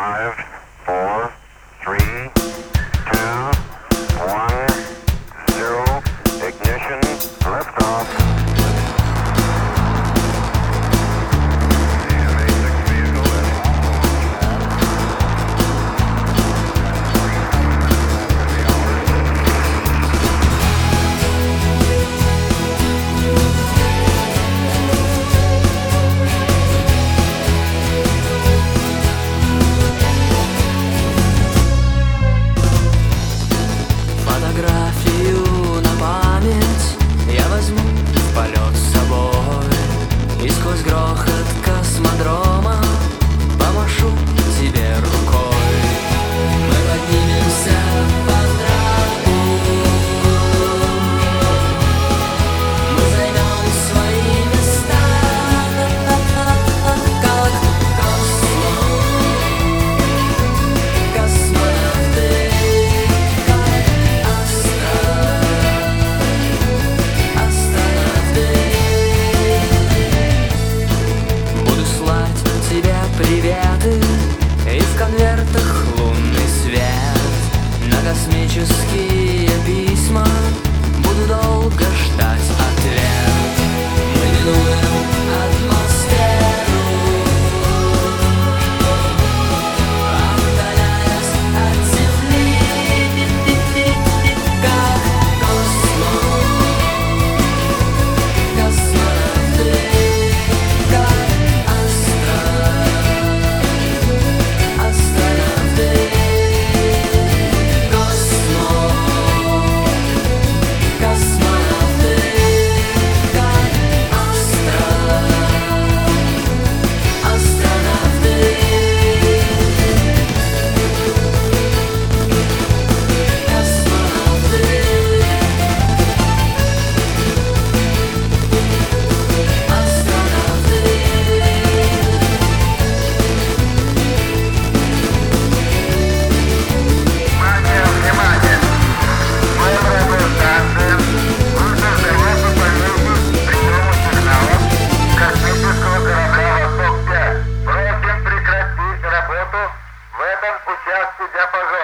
5, 4, 3, 2, 1, 0, ignition, liftoff. Фотографию на память я возьму в полет с собой, и сквозь грохот космодрома помашу тебе рукой. Мы поднимемся под траву, мы займем свои места, как космонавты. Приветы и в конвертах лунный свет. На космические письма буду долго ждать ответ. Мы минуем атмосферу, отдаляясь от Земли, как космонавты, как В этом участке диапазона.